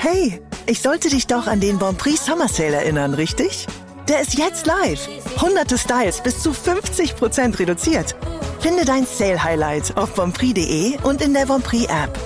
Hey, ich sollte dich doch an den Bon Prix Summer Sale erinnern, richtig? Der ist jetzt live. Hunderte Styles bis zu 50% reduziert. Finde dein Sale-Highlight auf bonprix.de und in der Bon Prix App.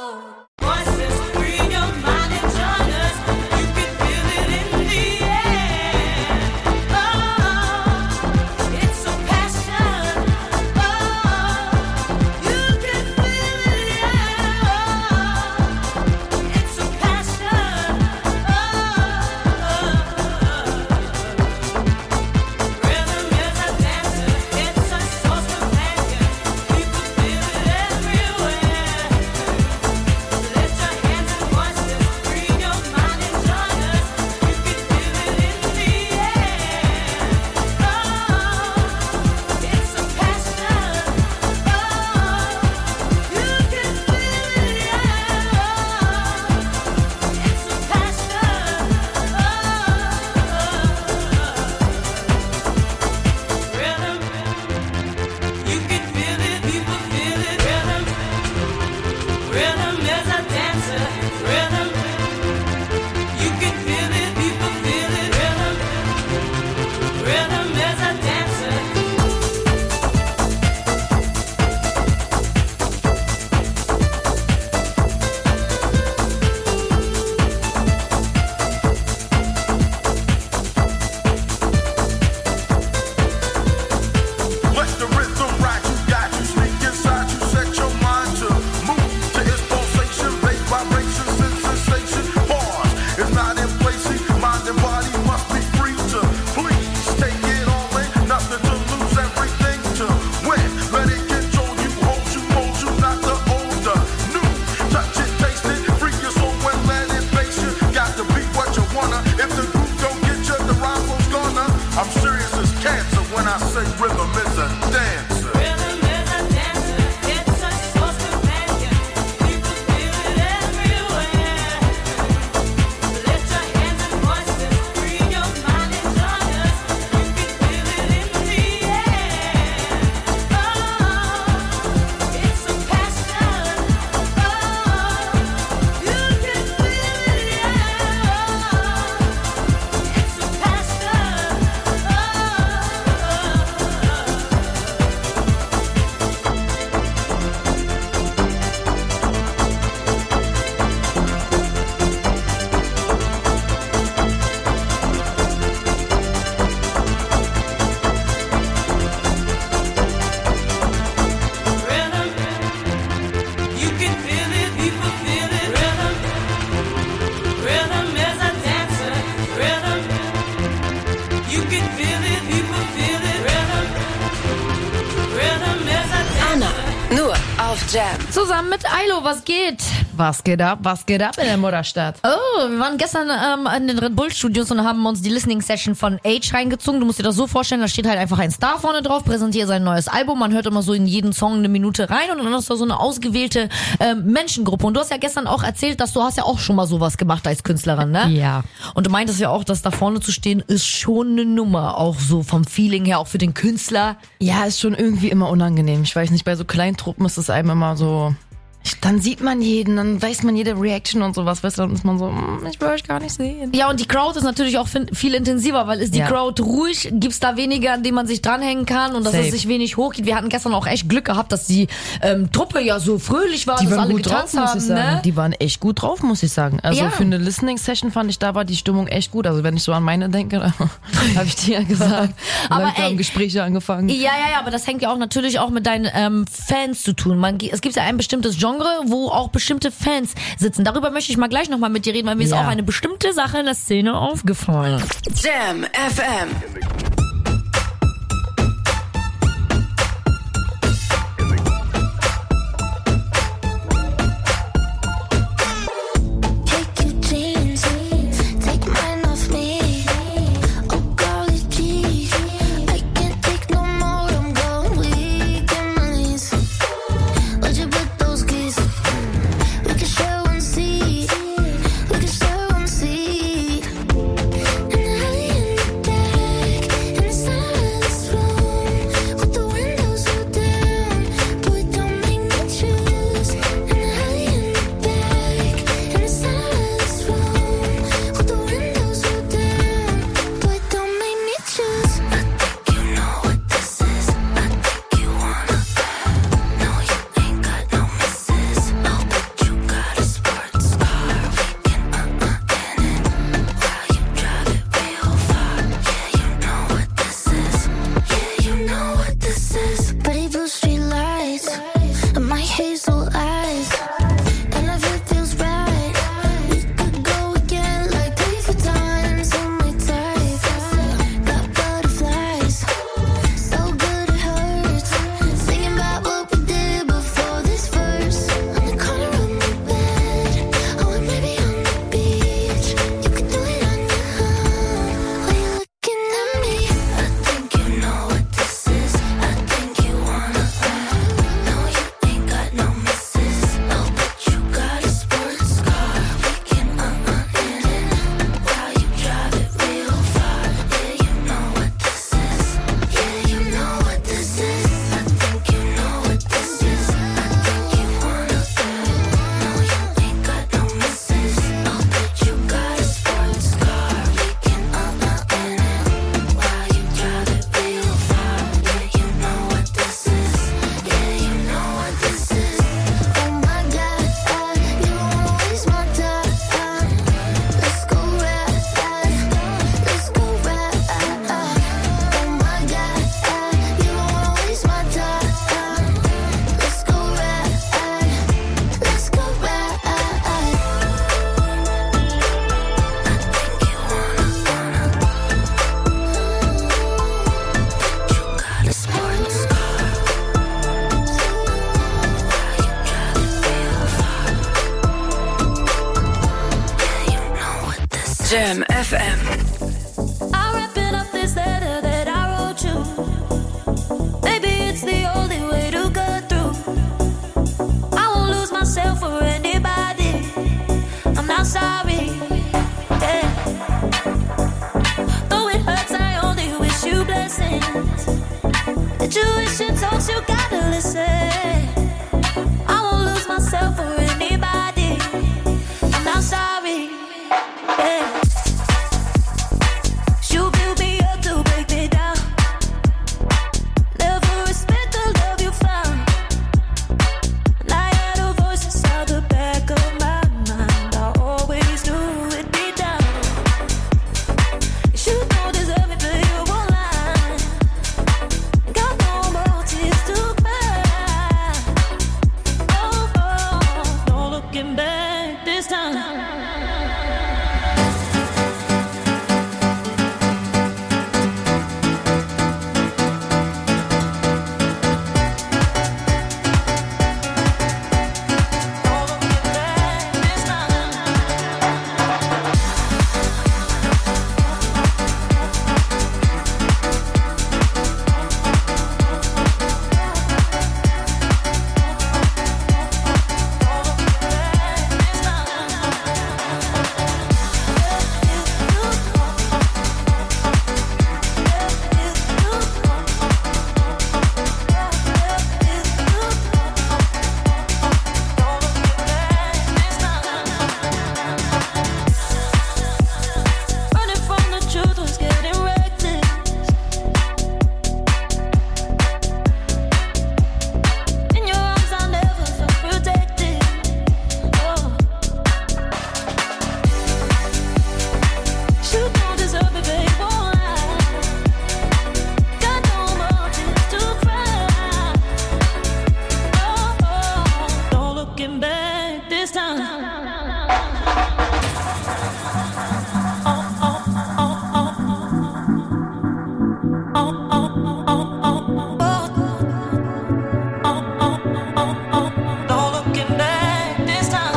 Jam. Zusammen mit Ailo, was geht? Was geht ab in der Mutterstadt? Oh, wir waren gestern in den Red Bull Studios und haben uns die Listening Session von Age reingezogen. Du musst dir das so vorstellen, da steht halt einfach ein Star vorne drauf, präsentiert sein neues Album. Man hört immer so in jeden Song eine Minute rein und dann ist da so eine ausgewählte Menschengruppe. Und du hast ja gestern auch erzählt, dass du hast ja auch schon mal sowas gemacht als Künstlerin, ne? Ja. Und du meintest ja auch, dass da vorne zu stehen ist schon eine Nummer, auch so vom Feeling her, auch für den Künstler. Ja, ist schon irgendwie immer unangenehm. Ich weiß nicht, bei so kleinen Truppen ist es einem immer so... Dann sieht man jeden, dann weiß man jede Reaction und sowas, weißt du, dann ist man so, ich will euch gar nicht sehen. Ja, und die Crowd ist natürlich auch viel intensiver, weil ist die Crowd ruhig, gibt's da weniger, an dem man sich dranhängen kann und dass es sich wenig hochgeht. Wir hatten gestern auch echt Glück gehabt, dass die Truppe ja so fröhlich war, dass alle getanzt haben. Muss ich sagen. Ne? Die waren echt gut drauf, muss ich sagen. Also für eine Listening-Session fand ich, da war die Stimmung echt gut. Also wenn ich so an meine denke, habe ich dir ja gesagt. Aber haben Gespräche angefangen. Ja, aber das hängt ja auch natürlich auch mit deinen Fans zu tun. Es gibt ja ein bestimmtes Genre, wo auch bestimmte Fans sitzen. Darüber möchte ich mal gleich nochmal mit dir reden, weil mir ist auch eine bestimmte Sache in der Szene aufgefallen. Jam FM. Jam FM. I'm wrapping up this letter that I wrote you. Maybe it's the only way to get through. I won't lose myself for anybody. I'm not sorry. Yeah. Though it hurts, I only wish you blessings. Intuition talks, you gotta listen. I won't lose myself for anybody. I'm not sorry. Yeah. You build me up to break me down. Never respect the love you found. And I had a voice inside the back of my mind. I always knew it'd be down. You don't deserve me, but you won't lie. Got no more tears to cry. Oh, no looking back this time. Running from the truth was getting reckless. In your arms I never felt protected. Oh. You don't deserve me, babe, won't lie. Got no more tears to cry. Oh, no looking back this time. No looking back this time.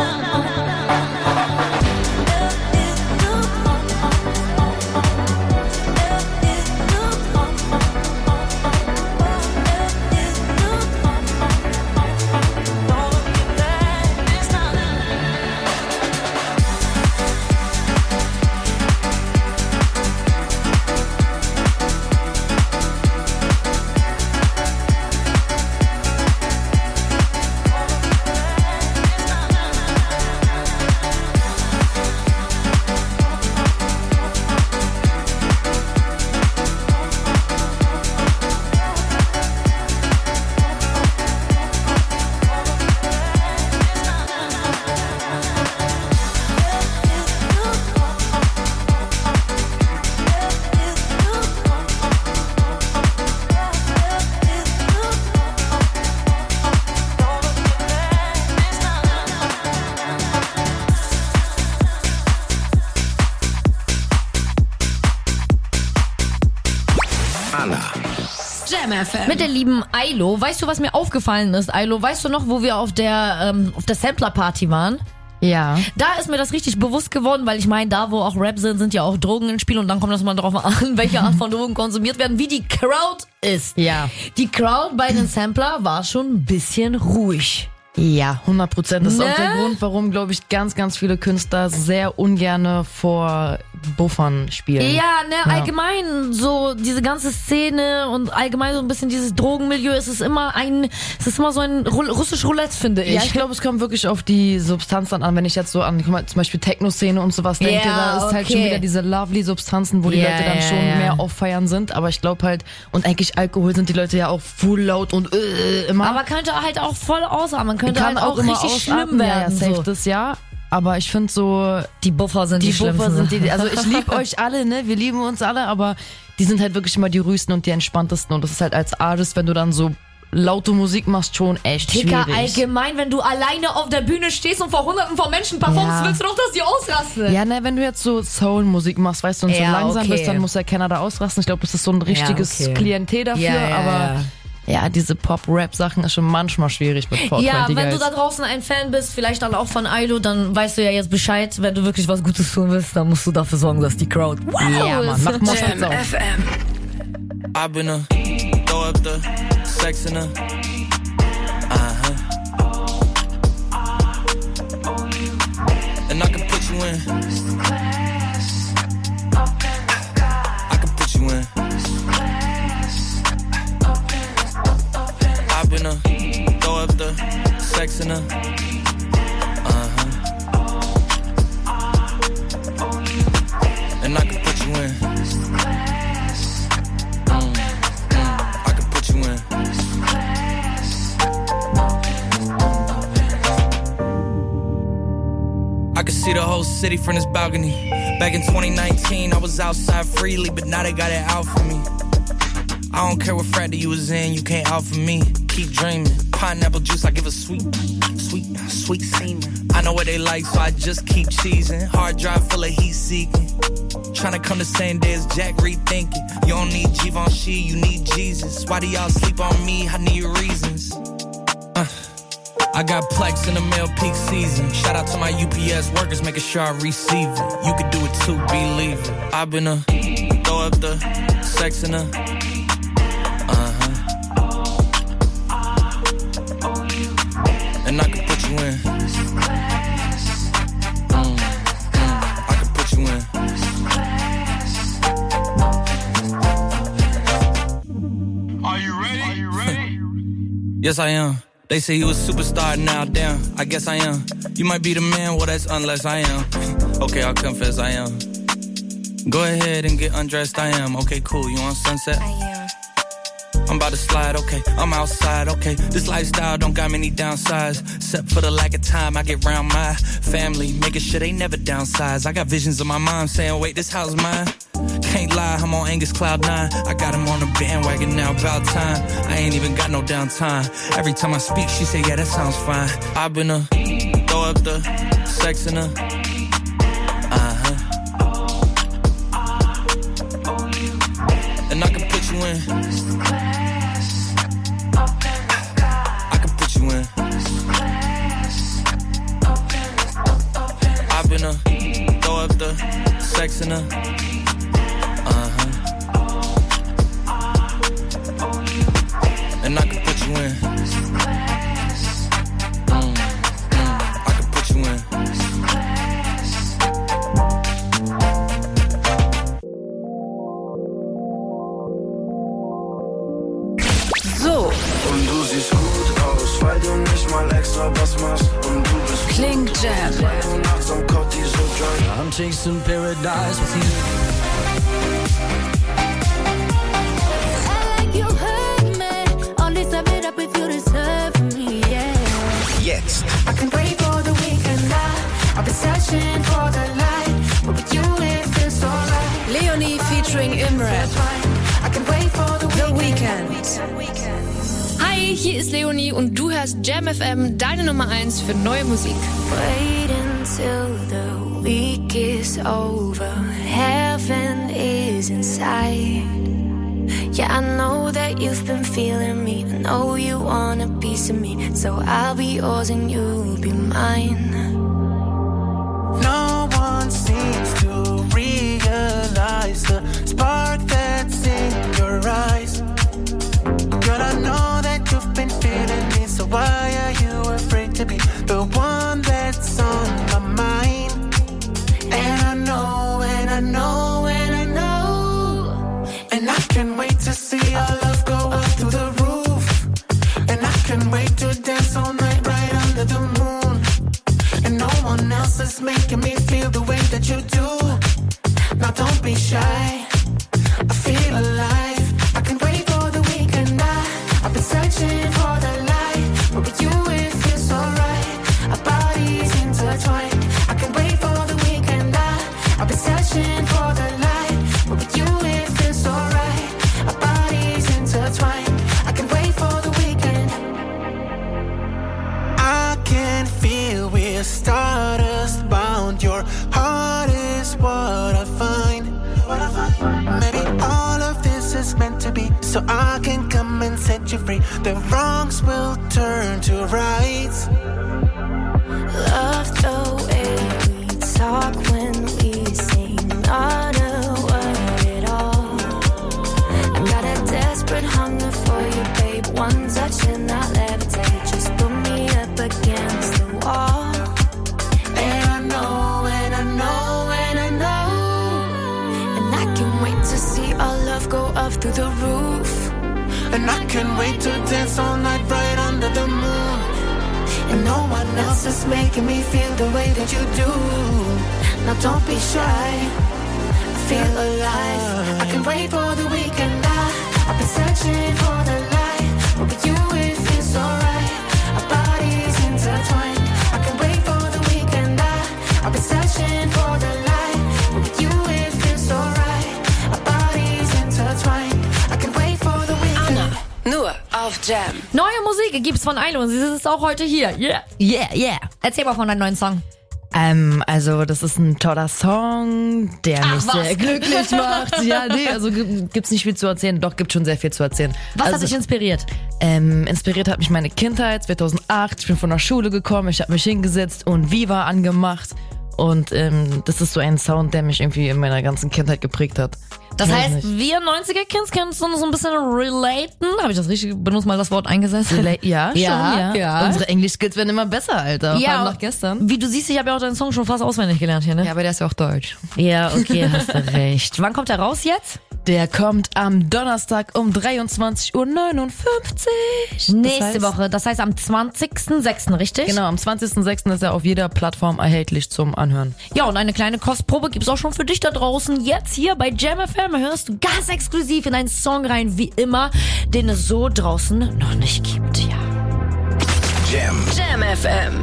Jam FM. Mit der lieben Ailo. Weißt du, was mir aufgefallen ist, Ailo? Weißt du noch, wo wir auf der Sampler-Party waren? Ja. Da ist mir das richtig bewusst geworden, weil ich meine, da wo auch Rap sind ja auch Drogen im Spiel und dann kommt das mal darauf an, welche Art von Drogen konsumiert werden, wie die Crowd ist. Ja. Die Crowd bei den Sampler war schon ein bisschen ruhig. Ja, 100%. Das ist Ne? auch der Grund, warum, glaube ich, ganz, ganz viele Künstler sehr ungerne vor Buffern spielen. Ja, ne, allgemein so diese ganze Szene und allgemein so ein bisschen dieses Drogenmilieu, es ist immer so ein russisch Roulette, finde ich. Ja, ich glaube, es kommt wirklich auf die Substanz dann an. Wenn ich jetzt so an, guck mal, zum Beispiel Techno-Szene und sowas denke, Ja, da ist halt okay. schon wieder diese Lovely-Substanzen, wo die Ja, Leute dann ja, schon ja. mehr auffeiern sind. Aber ich glaube halt, und eigentlich Alkohol sind die Leute ja auch full laut und immer. Aber könnte halt auch voll ausatmen, könnte kann halt auch immer richtig schlimm ausatmen. Ja, werden. safe So. das ja. Aber ich finde so, Die Buffer sind die, die Buffer schlimmsten. sind also ich liebe euch alle, ne? Wir lieben uns alle, aber die sind halt wirklich immer die ruhigsten und die entspanntesten. Und das ist halt als Artist, wenn du dann so laute Musik machst, schon echt Dicker, schwierig. allgemein, wenn du alleine auf der Bühne stehst und vor Hunderten von Menschen performst, Ja. willst du doch, dass die ausrasten. Ja, ne, wenn du jetzt so Soul-Musik machst, weißt du, und so Ja, langsam okay. bist, dann muss ja keiner da ausrasten. Ich glaube, das ist so ein richtiges okay. Klientel dafür, Ja, ja, aber ja. Ja, diese Pop-Rap-Sachen ist schon manchmal schwierig mit 420 Ja, wenn Guys. du da draußen ein Fan bist, vielleicht dann auch von Ailo, dann weißt du ja jetzt Bescheid. Wenn du wirklich was Gutes tun willst, dann musst du dafür sorgen, dass die Crowd Ja, Mann, mach mal Jam schon FM. I've been a throw up the sex in a and I can put you in. I can put you in. I've been a throw up the sex in a and I can put you in. I can put you in. I can see the whole city from this balcony. Back in 2019, I was outside freely, but now they got it out for me. I don't care what frat that you was in, you can't out for me. Keep dreaming. Pineapple juice, I give a sweet semen. I know what they like, so I just keep cheesing. Hard drive full of heat seeking. Tryna come the same day as Jack, rethinking. You don't need Givenchy, you need Jesus. Why do y'all sleep on me? I need reasons. I got Plex in the mail peak season. Shout out to my UPS workers, making sure I receive it. You could do it too, believe it. I've been a throw up the sex in a and I can put you in. I can put you in. Are you ready? Yes, I am. They say you a superstar now, damn, I guess I am. You might be the man, well that's unless I am. Okay, I'll confess I am. Go ahead and get undressed, I am. Okay, cool, you on Sunset? I am. I'm about to slide, okay, I'm outside, okay. This lifestyle don't got many downsides, except for the lack of time I get round my family, making sure they never downsize. I got visions of my mom saying, wait, this house mine? Can't lie, I'm on Angus Cloud 9. I got him on the bandwagon now, about time. I ain't even got no downtime. Every time I speak, she say, yeah, that sounds fine. I've been a throw up the sex in a and I can put you in. I can put you in. I've been a throw up the sex in a and I can put you in. I can put you in. So, Und du siehst gut aus, weil du nicht mal extra was machst. Und du bist Klingt Jam. nachts am Cotti so drunk. I'm chasing paradise with you. Like you hurt me, all this of it up if you deserve me, yeah. Jetzt. I can wait for the weekend now. I've been searching for the light, but with you it feels so right. Leonie featuring Imran. I can wait for the Weekend. Hi, hier ist Leonie und du hörst Jam FM, deine Nummer 1 für neue Musik. Wait until the week is over. Heaven is inside. Yeah, I know that you've been feeling me. I know you want a piece of me. So I'll be yours and you'll be mine. No one seems to realize the spark that's in your eyes. Girl, I know that you've been feeling me, so why are you afraid to be the one that's on my mind? And I know, and I know, and I know, and I can't wait to see our love go up through the roof. And I can't wait to dance all night right under the moon. And no one else is making me feel the way that you do. Now don't be shy, I feel alive. I can wait for the weekend now. I've been searching for the light, but with you it feels so right. Our bodies intertwined. I can wait for the weekend now. I've been searching for the light, but with you it feels so right. Our bodies intertwined. I can wait for the weekend. I can feel we're stardust bound. Your heart is what I find. Maybe all of this is meant to be, so I can come and and set you free. The wrongs will turn to rights. Love the way we talk when we sing, not a word at all. I got a desperate hunger for you, babe. One touch and I'll levitate. Just put me up against the wall. And I know, and I know, and I know. And I can't wait to see our love go up through the roof. And I can't wait to dance all night right under the moon. And no one else is making me feel the way that you do. Now don't be shy, I feel alive. I can't wait for the weekend. I've been searching for the light, but with you it feels alright. Our bodies intertwined. I can't wait for the weekend. I've been searching for the light, but with you it feels alright. Our bodies intertwined. I can't wait for the weekend. Anna, nur auf Jam. Neue Musik gibt's von Ailo und sie ist auch heute hier. Yeah, yeah, yeah. Erzähl mal von deinem neuen Song. Also das ist ein toller Song, der mich sehr glücklich macht. Ja, nee, also gibt's nicht viel zu erzählen. Doch, gibt schon sehr viel zu erzählen. Was hat dich inspiriert? Inspiriert hat mich meine Kindheit, 2008. Ich bin von der Schule gekommen, ich habe mich hingesetzt und Viva angemacht. Und das ist so ein Sound, der mich irgendwie in meiner ganzen Kindheit geprägt hat. Das heißt, wir 90er-Kids können so ein bisschen relaten. Habe ich das richtig benutzt, mal das Wort eingesetzt? Ja, schon, ja. Unsere Englisch-Skills werden immer besser, Alter. Ja, vor allem nach gestern. Wie du siehst, ich habe ja auch deinen Song schon fast auswendig gelernt hier, ne? Ja, aber der ist ja auch deutsch. Ja, okay, hast du recht. Wann kommt der raus jetzt? Der kommt am Donnerstag um 23:59 Uhr. Nächste Woche, das heißt am 20.06., richtig? Genau, am 20.06. ist er auf jeder Plattform erhältlich zum Anhören. Ja, und eine kleine Kostprobe gibt's auch schon für dich da draußen. Jetzt hier bei Jam FM hörst du ganz exklusiv in einen Song rein, wie immer, den es so draußen noch nicht gibt. Ja. Jam FM.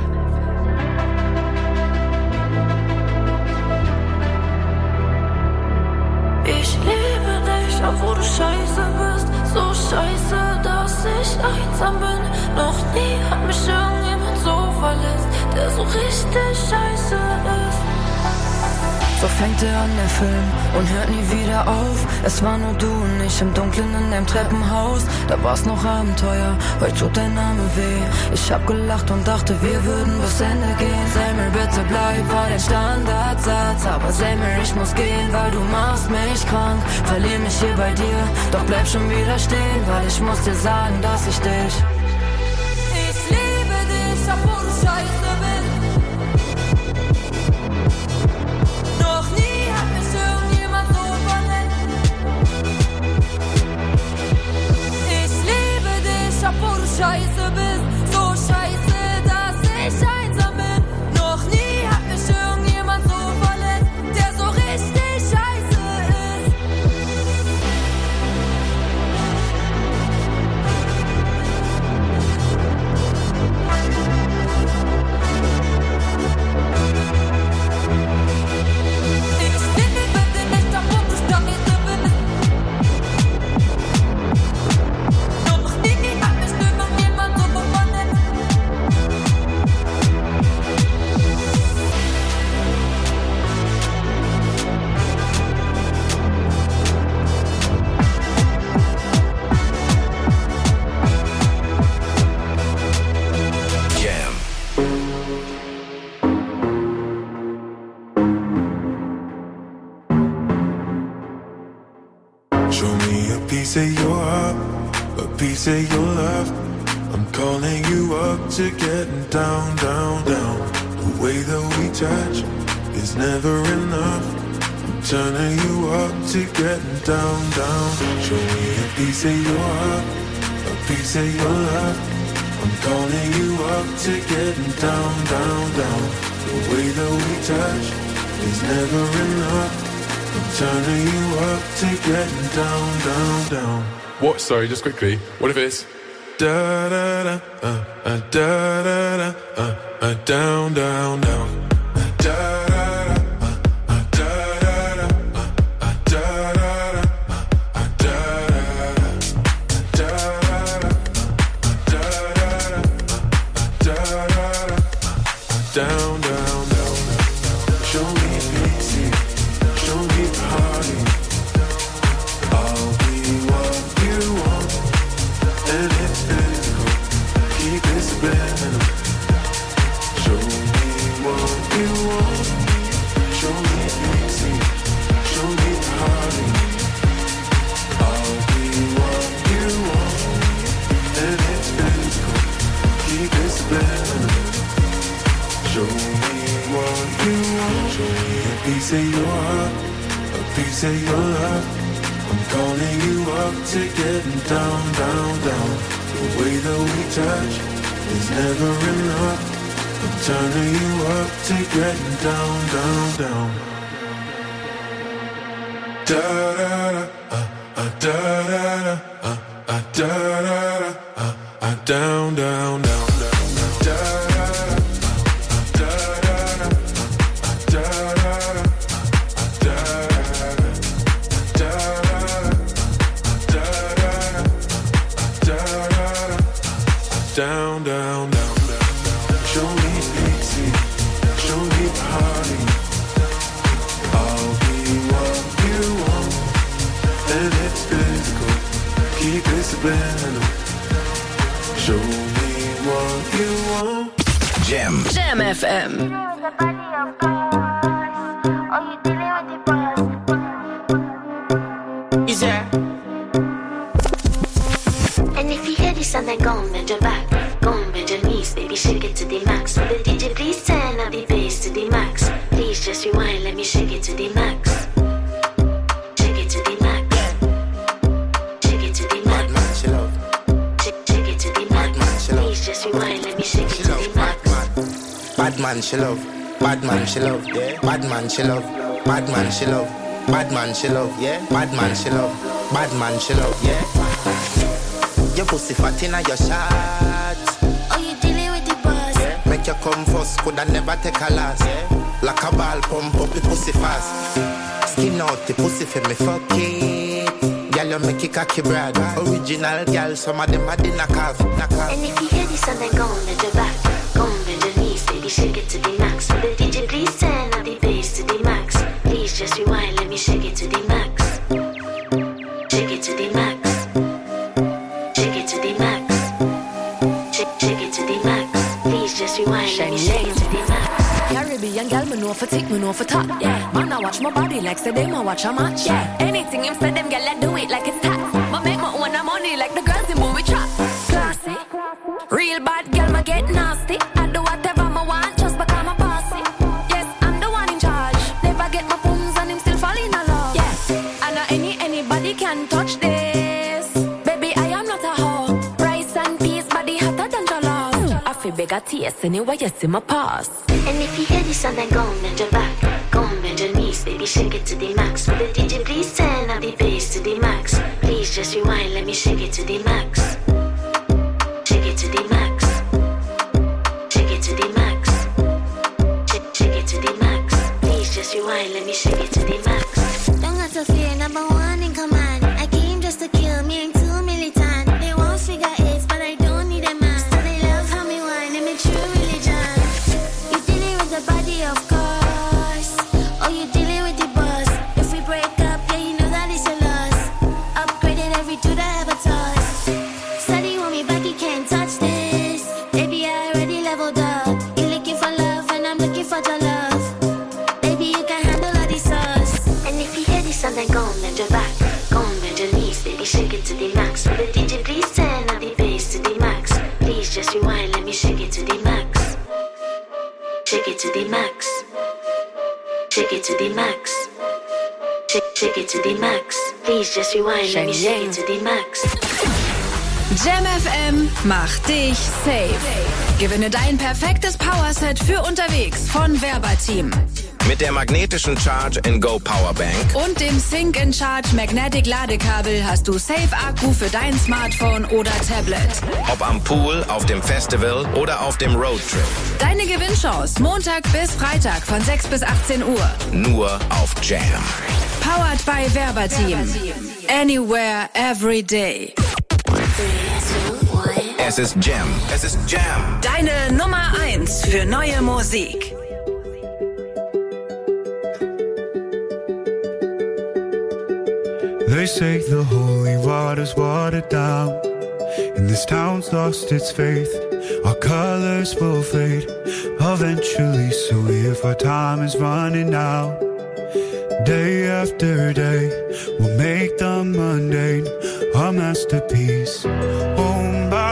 Ich liebe dich, obwohl du scheiße bist. So scheiße, dass ich einsam bin. Noch nie hat mich irgendjemand so verletzt, der so richtig scheiße ist. So fängt an der Film und hört nie wieder auf. Es war nur du und ich im Dunkeln in dem Treppenhaus. Da war's noch Abenteuer, heute tut dein Name weh. Ich hab gelacht und dachte, wir würden bis Ende gehen. Sei mir bitte bleib, war der Standardsatz. Aber sei mir, ich muss gehen, weil du machst mich krank. Verlier mich hier bei dir, doch bleib schon wieder stehen. Weil ich muss dir sagen, dass ich dich liebe dich, obwohl du scheiße bist. Noch nie hat mich irgendjemand so verletzt. Ich liebe dich, obwohl du scheiße bist. So scheiße, dass ich einsam bin. Noch nie hat mich irgendjemand so verletzt, der so richtig scheiße ist. Show me a piece of your heart, a piece of your love. I'm calling you up to getting down, down, down. The way that we touch is never enough. I'm turning you up to getting down, down. Show me a piece of your heart, a piece of your love. I'm calling you up to getting down, down, down. The way that we touch is never enough. I'm turning you up to getting down, down, down. What? Sorry, just quickly. What if it's da da da da da da down, down, down. Da da da down, down, down. Show me pity, show me party. I'll be what you want, Show me pity, show me party. I'll be what you want, and it's physical. Keep it subliminal. Show me what you want. Show me a piece of your heart, a piece of your love. I'm calling you up to getting down, down, down. The way that we touch is never enough. I'm turning you up to getting down, down, down. Da da da, da da da, da da da, down, down, down, down, da da da, da da da, down, down, down, down. Show me pity, show me party. I'll be what you want, and it's physical. Keep it subliminal. Show me what you want. Jam. Jam FM. Is there? And if you hear this and then go and bend your back, go and bend your knees, baby, shake it to the max. Will the DJ please turn up the bass to the max? Please just rewind, let me shake it to the max. Shake it to the max. Shake it to the max. Bad man, she love. Shake it to the max. Please just rewind, let me shake it to the max. Bad man, she love. Bad man, she love. Yeah. Bad man, she love. Bad man, she love. Bad man, she love. Yeah. Bad man, she love. Bad man, she love. Yeah. Your pussy fat inna your shot. Oh, you dealing with the boss? Yeah. Make you come first, coulda never take a last. Yeah. Like a ball pump up the pussy fast. Skin out the pussy for me fuck it. Girl, you make it cocky brad. Original girl, some of them are the knockoff. And if you hear this and then go and bend your back, go and bend your knees, baby, shake it to the max. Will the DJ please turn up the bass to the max? Please just rewind, let me shake it to the max. Shake it to the max. Shake it to the max. Shake it to the max. Please just rewind, let me shake it to the max. Caribbean girl, me know for tick, me know for top. Yeah, man, I watch my body like say them I watch a match. Yeah, anything him say them girl, I do it like it's tax. I make my own money like the girls in movie trap. Classy, real bad girl, me get nasty. I do whatever I want just because I'm bossy. Yes, I'm the one in charge. Never get my phones and him still fall in love. Yes, I know anybody can touch this. Baby, I am not a hoe. Rice and peas, body hotter than jollof. I feel bigger taste anyway, you see my pass. And if you hear this and then go and bend your back, go and bend your knees, baby, shake it to the max. Will the DJ please turn up the bass to the max? Please just rewind, let me shake it to the max. Shake it to the max. Shake it to the max. Shake it to the max. Please just rewind, let me shake it to the max. Don't got to fear, number one in command. I came just to kill, me ain't too militant. They won't figure it, but I don't need a man. So they love how me whine and me true religion. You dealing with the body, of course. Oh, you dealing with the boss. If we break up, yeah, you know that it's a loss. Upgraded every dude I ever touched. Study want me back, you can't touch this. Baby, I already leveled up. You looking for love and I'm looking for your love. Baby, you can handle all this sauce. And if you hear this and then go and bend your back, go and bend your knees, baby, shake it to the max. Will the DJ please turn up the bass to the max? Please just rewind, let me shake it to the max. Shake it to the max. Shake it to the max. Shake it to the max. Please just rewind, let me shake it to the max. Jam FM macht dich safe. Gewinne dein perfektes Powerset für unterwegs von Verbateam. Mit der magnetischen Charge-and-Go Powerbank Und dem Sync-in-Charge Magnetic Ladekabel hast du Safe-Akku für dein Smartphone oder Tablet. Ob am Pool, auf dem Festival oder auf dem Roadtrip. Deine Gewinnchance Montag bis Freitag von 6 bis 18 Uhr. Nur auf Jam. Powered by Verbateam. Anywhere, every day. Es ist Jam. Es ist Jam. Deine Nummer 1 für neue Musik. They say the holy water's watered down, and this town's lost its faith. our colors will fade eventually. So if our time is running out, day after day, we'll make the mundane a masterpiece. Oh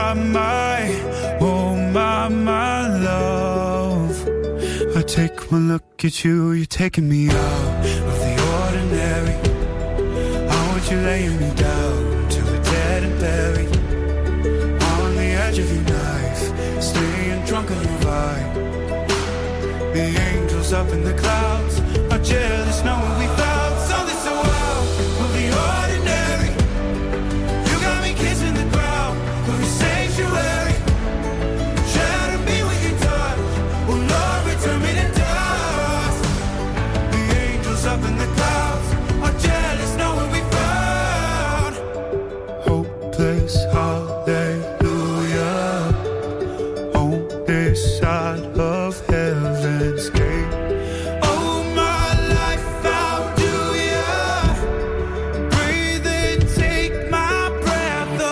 my love, I take one look at you, you're taking me out of the ordinary. I want you laying me down till we're dead and buried, on the edge of your knife, staying drunk on your vibe. The angels up in the clouds are jealous knowing we found something so wild of the ordinary. You got me kissing the ground of your sanctuary. Shatter me with your touch, oh Lord, return me to dust. The angels up in the clouds are jealous knowing we found hopeless hallelujah on this side of heaven's gate. Oh my life, how do ya breathe and take my breath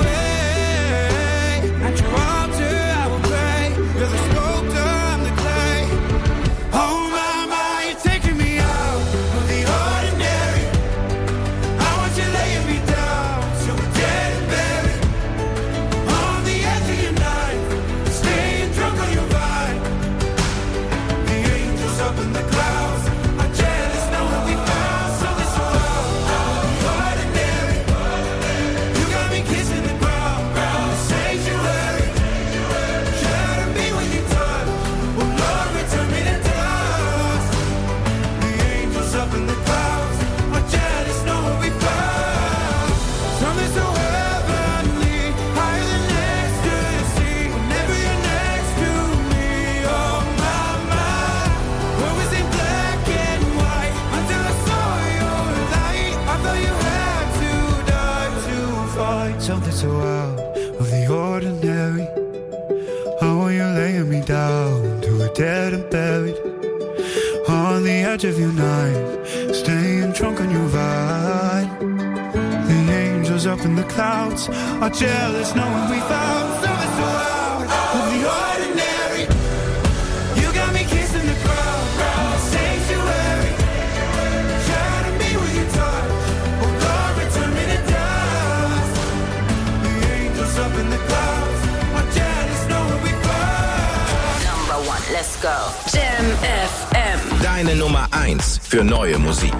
away? At your altar I will pray, you're the sculptor, I'm the clay. Oh my, you're taking me out of the ordinary. I want you laying me down till we're dead and buried, on the edge of your knife, staying drunk on your vine. The angels up in the clouds are jealous knowing we found something so wild, ordinary. You got me kissing the ground, the sanctuary. Shatter me with your touch, oh Lord, return me to dust. The angels up in the clouds are jealous knowing we found something so heavenly, higher than ecstasy. Whenever you're next to me, oh my, where was it black and white until I saw your light? I thought you had to die to find something so out of the ordinary. How are you laying me down to a dead and buried, on the edge of your night, staying drunk on your vine. The angels up in the clouds are jealous knowing we found something so out of the ordinary. You got me kissing the ground, the sanctuary. Shatter me with your touch, oh Lord, return me to dust. The angels up in the clouds are jealous knowing we found. Number 1, let's go. Jam FM. Deine Nummer 1 für neue Musik.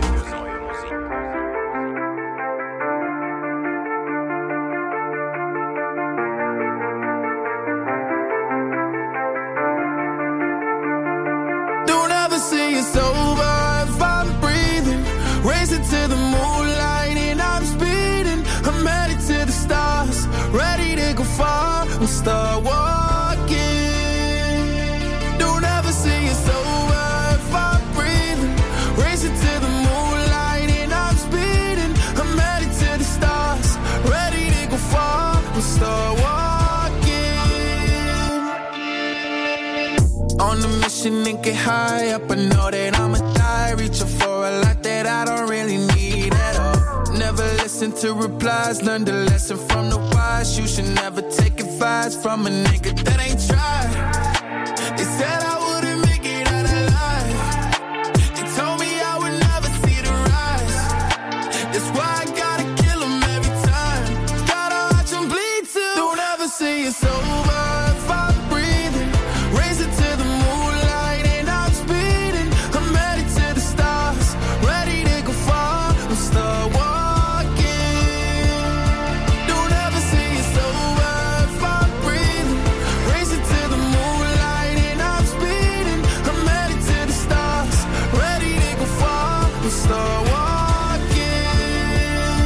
Don't ever say it's over if I'm breathing. Racing to the moonlight and I'm speeding. I'm headed to the stars, ready to go far and start walking. Don't ever say it's over if I'm breathing. Racing to the moonlight and I'm speeding. I'm headed to the stars, ready to go far and start walking. On a mission and get high up, I know that I'ma die. Reaching for a lot that I don't really need at all. Never listen to replies, learn the lesson from the wise. You should never take advice from a nigga that ain't tried. They said I wouldn't make it out alive. They told me I would never see the rise. That's why I gotta kill 'em every time. Gotta watch 'em bleed too. Don't ever say it's over if I'm breathing. Racing to the moonlight and I'm speeding. I'm headed to the stars, ready to go far and start walking. Don't ever say it's over if I'm breathing. Racing to the moonlight and I'm speeding. I'm headed to the stars, ready to go far and start walking.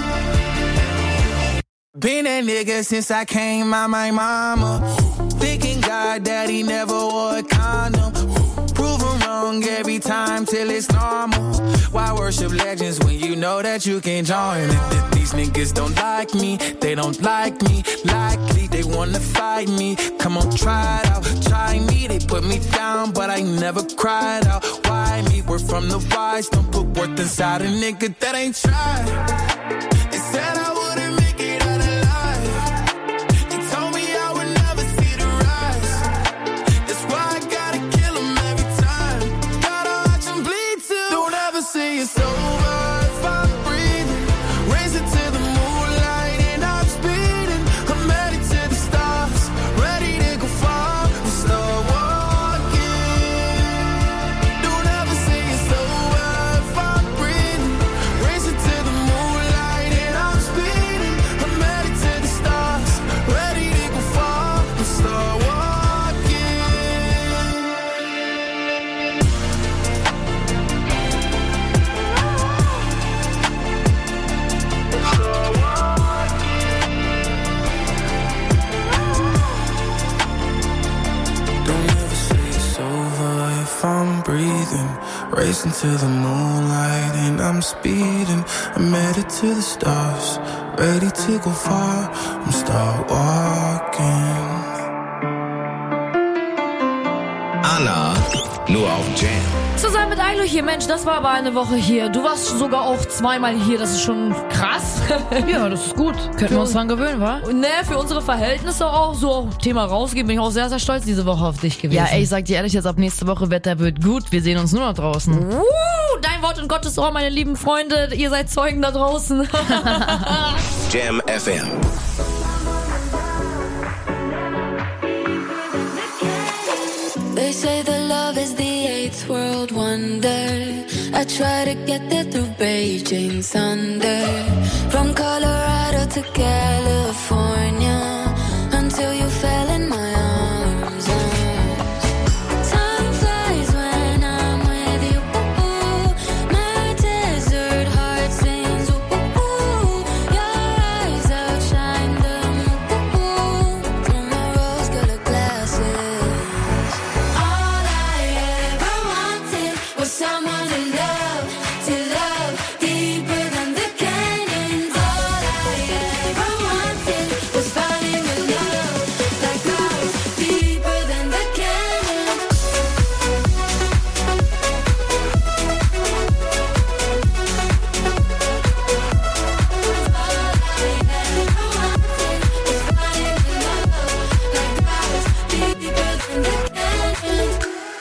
Been that nigga since I came out my mama. Thinking God that he never wore a condom. Proving wrong every time till it's normal. Why worship legends when you know that you can't join? These niggas don't like me, they don't like me. Likely they wanna fight me. Come on, try it out, try me. They put me down, but I never cried out. Why me? We're from the wise, don't put worth inside a nigga that ain't tried. They said I wouldn't make it out alive. They told me I would never see the rise. Racing to the moonlight and I'm speeding. I'm headed to the stars, ready to go far. I'm start walking. Anna, nur auf Jam. Zusammen mit Ailo hier, Mensch, das war aber eine Woche hier. Du warst sogar auch zweimal hier, das ist schon krass. Ja, das ist gut. Könnten wir uns dran gewöhnen, wa? Ne, für unsere Verhältnisse auch, so Thema rausgehen, bin ich auch sehr, sehr stolz diese Woche auf dich gewesen. Ja, ey, ich sag dir ehrlich, jetzt ab nächste Woche Wetter wird gut. Wir sehen uns nur noch draußen. Dein Wort in Gottes Ohr, meine lieben Freunde. Ihr seid Zeugen da draußen. Jam FM. They say that love is the eighth world wonder. I try to get there through Beijing thunder. From Colorado to California, until you fell in my arms. Time flies when I'm with you. My desert heart sings. Your eyes outshine the moon through my rose-colored glasses. All I ever wanted was someone to love deeper than the canyons. All I ever wanted was finding a love like ours, deeper than the canyons. All I ever wanted was finding a love like ours, deeper than the canyons.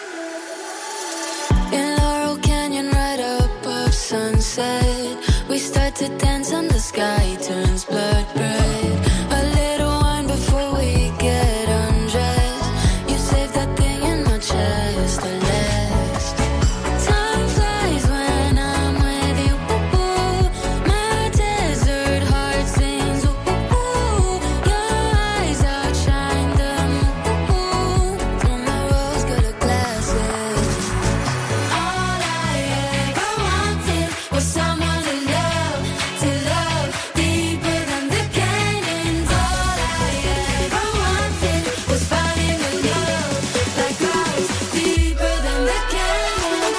In Laurel Canyon, right above sunset, we start to dance and the sky turns blood red. A little wine before we get undressed. You save that thing in my chest, the last. Time flies when I'm with you. My desert heart sings. Your eyes outshine the moon through my rose-colored glasses. All I ever wanted was someone to love deeper than the canyons. All I ever wanted was finding a love like ours, deeper than the canyons.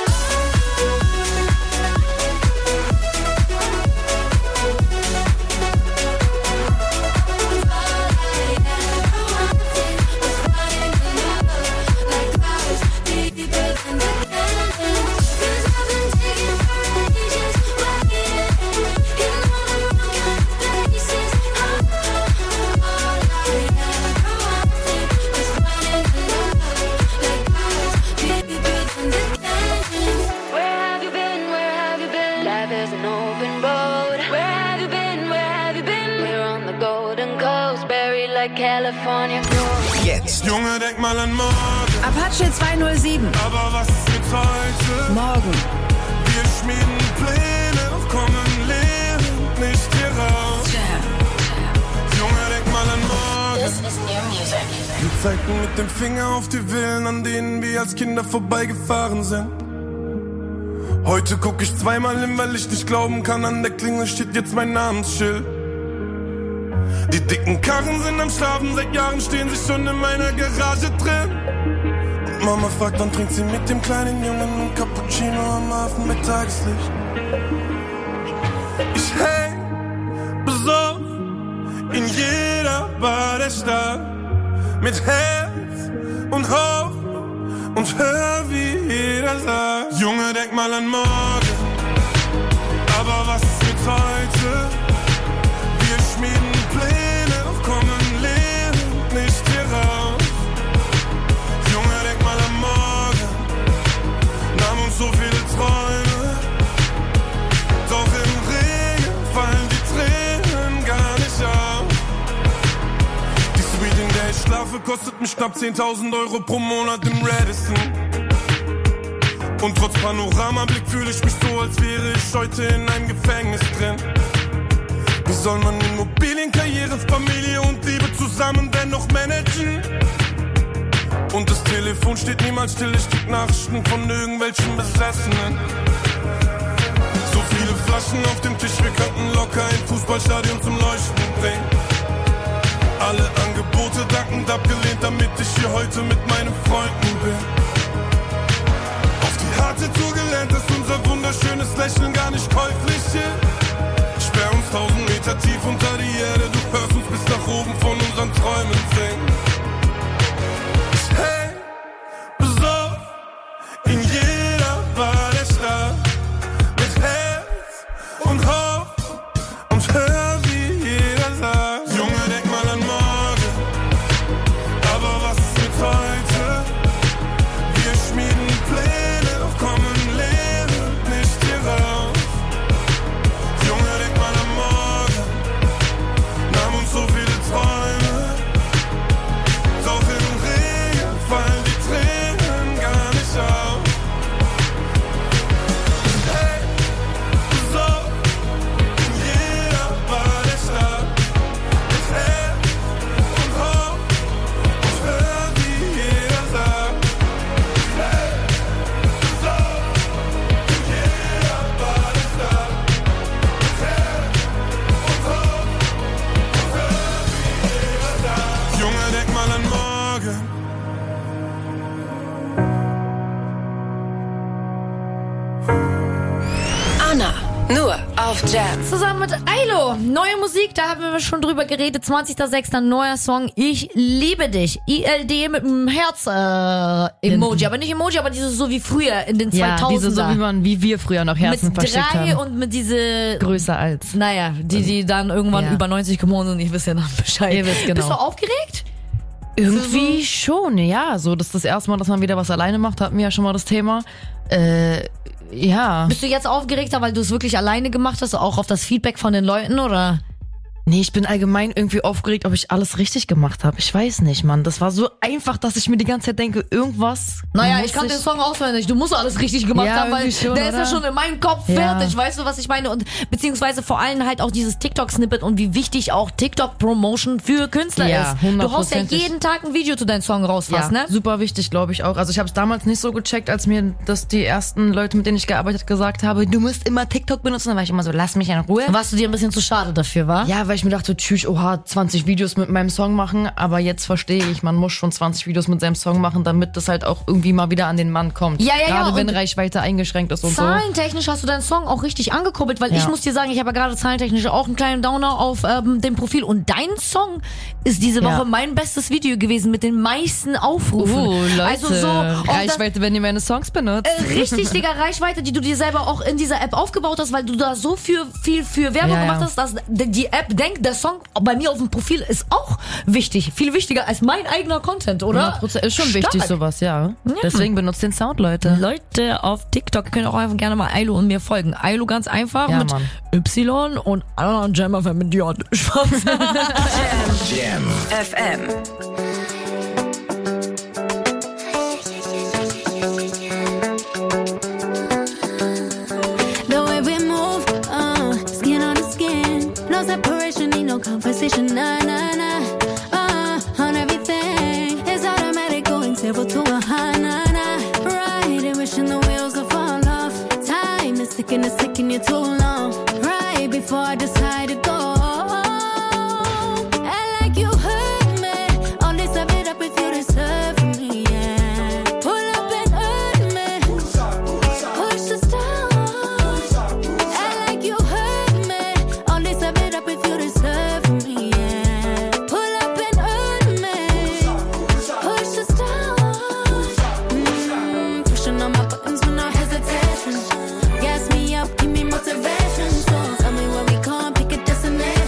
Where have you been? Where have you been? Life is an open road. Where have you been? Where have you been? We're on the Golden Coast, buried like California gold. Jetzt. Junge, denk mal an morgen. Apache 207. Aber was ist mit heute? Morgen. Wir schmieden Pläne, doch kommen lebend nicht hier raus. Junge, denk mal an morgen. This is new music. Wir zeigten mit dem Finger auf die Villen, an denen wir als Kinder vorbeigefahren sind. Heute guck ich zweimal hin, weil ich nicht glauben kann, an der Klingel steht jetzt mein Namensschild. Die dicken Karren sind am Schlafen, seit Jahren stehen sie schon in meiner Garage drin. Und Mama fragt, wann trinkt sie mit dem kleinen Jungen ein Cappuccino am Hafen mit Tageslicht. Ich häng besoffen in jeder Bar der Stadt, mit Herz und Hoffnung und hör, wie jeder sagt: Junge, denk mal an morgen, aber was ist mit heute? Wir schmieden Pläne, doch kommen lebend nicht hier raus. Junge, denk mal an morgen, nahm uns so viele Träume, doch im Regen fallen die Tränen gar nicht auf. Die Suite, in der ich schlafe, kostet mich knapp 10.000 € pro Monat im Radisson. Und trotz Panoramablick fühle ich mich so, als wäre ich heute in einem Gefängnis drin. Wie soll man Immobilien, Karriere, Familie und Liebe zusammen dennoch managen? Und das Telefon steht niemals still, ich krieg Nachrichten von irgendwelchen Besessenen. So viele Flaschen auf dem Tisch, wir könnten locker ein Fußballstadion zum Leuchten bringen. Alle Angebote dankend abgelehnt, damit ich hier heute mit meinen Freunden bin. Auf die harte jetzt so gelernt, dass unser wunderschönes Lächeln gar nicht käuflich ist. Sperr uns 1000 Meter tief unter die Erde, du hörst uns bis nach oben von unseren Träumen singen. Ich häng besoffen in jeder Bar der Stadt, mit Herz und Hoffnung und hör, wie jeder sagt: Junge, denk mal an morgen, aber was ist mit heute? Wir schmieden Pläne, doch kommen leere nicht hier raus. Junge, denk mal an morgen, nahm uns so viele Träume, doch im Regen fallen die Tränen gar nicht auf. Hey, so in jeder Bar der Stadt, mit Herz und Hoffnung und hör, wie jeder sagt. Hey, so in jeder Bar der Stadt, mit Herz und Hoffnung und hör, wie jeder sagt. Junge, denk mal an morgen. Anna, nur auf Jam. Zusammen mit Ailo. Neue Musik, da haben wir schon drüber geredet. 20.06. neuer Song. Ich liebe dich. ILD mit einem Herz-Emoji. Aber nicht Emoji, aber dieses so wie früher in den 2000er. Ja, diese so wie wir früher noch Herzen mit versteckt 3 haben. und mit diese... Größer als. Naja, die dann irgendwann über 90 geworden sind. Ich weiß ja dann Bescheid. Ihr wisst genau. Bist du aufgeregt? Irgendwie schon, ja. So, das ist das erste Mal, dass man wieder was alleine macht, hatten wir ja schon mal das Thema. Ja. Bist du jetzt aufgeregter, weil du es wirklich alleine gemacht hast, auch auf das Feedback von den Leuten, oder? Nee, ich bin allgemein irgendwie aufgeregt, ob ich alles richtig gemacht habe. Ich weiß nicht, Mann. Das war so einfach, dass ich mir die ganze Zeit denke, irgendwas. Naja, ich kann den Song auswendig. Du musst alles richtig gemacht haben, weil schon, der ist ja schon in meinem Kopf fertig. Ja. Weißt du, was ich meine? Und beziehungsweise vor allem halt auch dieses TikTok-Snippet und wie wichtig auch TikTok-Promotion für Künstler ist. 100%. Du haust ja jeden Tag ein Video zu deinem Song raus, Ja, ne? super wichtig, glaube ich auch. Also ich habe es damals nicht so gecheckt, als mir das die ersten Leute, mit denen ich gearbeitet habe, gesagt haben, du musst immer TikTok benutzen. Dann war ich immer so, lass mich in Ruhe. Warst du dir ein bisschen zu schade dafür, wa? Ja, weil ich mir dachte, tschüss, oha, 20 Videos mit meinem Song machen. Aber jetzt verstehe ich, man muss schon 20 Videos mit seinem Song machen, damit das halt auch irgendwie mal wieder an den Mann kommt. Ja, ja, Gerade ja, wenn und Reichweite eingeschränkt ist und so. zahlentechnisch hast du deinen Song auch richtig angekurbelt, weil ich muss dir sagen, ich habe ja gerade zahlentechnisch auch einen kleinen Downer auf dem Profil und dein Song ist diese Woche mein bestes Video gewesen mit den meisten Aufrufen. Leute, also so Reichweite, wenn ihr meine Songs benutzt. Richtig, Digga, Reichweite, die du dir selber auch in dieser App aufgebaut hast, weil du da so viel für Werbung gemacht hast, dass die App denkt, der Song bei mir auf dem Profil ist auch wichtig. Viel wichtiger als mein eigener Content, oder? 100% ist schon wichtig, sowas, ja. Deswegen benutzt den Sound, Leute. Leute auf TikTok können auch einfach gerne mal Ailo und mir folgen. Ailo ganz einfach Ja, mit Mann. Y und Anna und Jam FM mit J. Spaß. Jam FM. The way we move, skin on the skin. No separation, need no conversation, nah, nah, nah. On everything, it's automatic, going zero to 100, nah, nah. Right, wishing the wheels will fall off. Time is ticking, it's taking you too long. Right before I decide to go. And like you hurt me, all this I made up if you deserve me, yeah. Pull up and hurt me, push us down. And like you hurt me, all this I made up if you deserve me, yeah. Pull up and hurt me, push us down. Pushing on my buttons with no hesitation. Gas me up, give me motivation. So tell me where we going, pick a destination.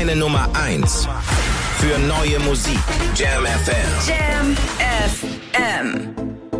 deine Nummer 1 für neue Musik. Jam FM. Jam FM.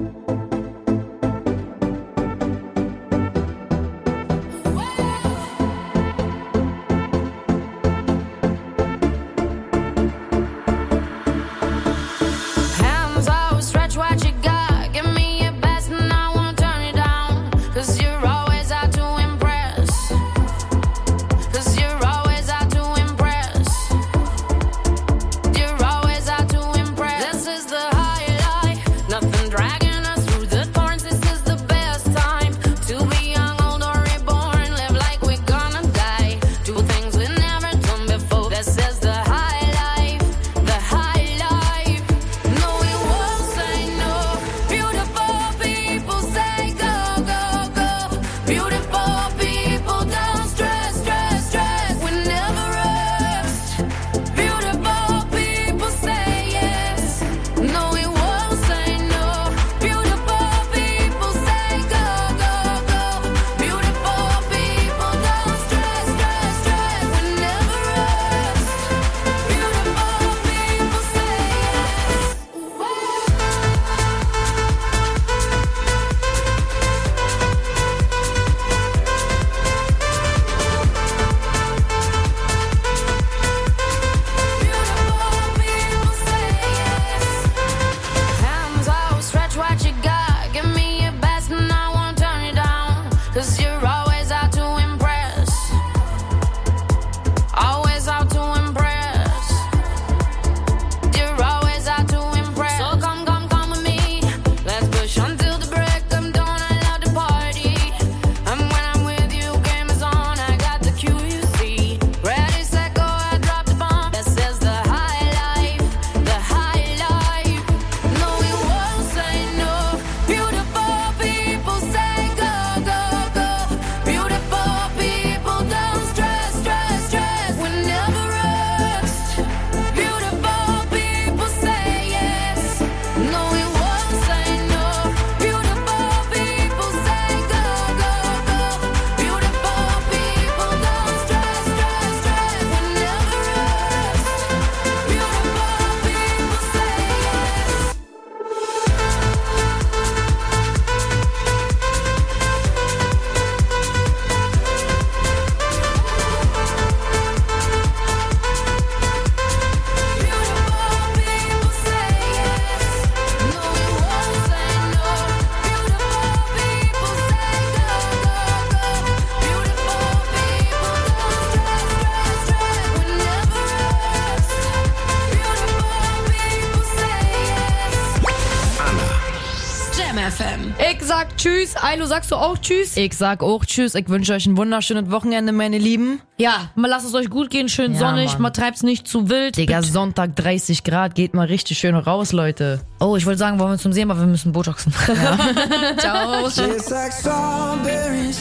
Ich sag tschüss. Ailo, sagst du auch tschüss? Ich sag auch tschüss. Ich wünsche euch ein wunderschönes Wochenende, meine Lieben. Ja, mal lasst es euch gut gehen, schön sonnig, Mann. mal treibt's nicht zu wild. Digga, Sonntag 30 Grad, geht mal richtig schön raus, Leute. Oh, ich wollte sagen, wollen wir uns zum Sehen, aber wir müssen Botoxen. Ja. Ciao. Tastes like strawberries.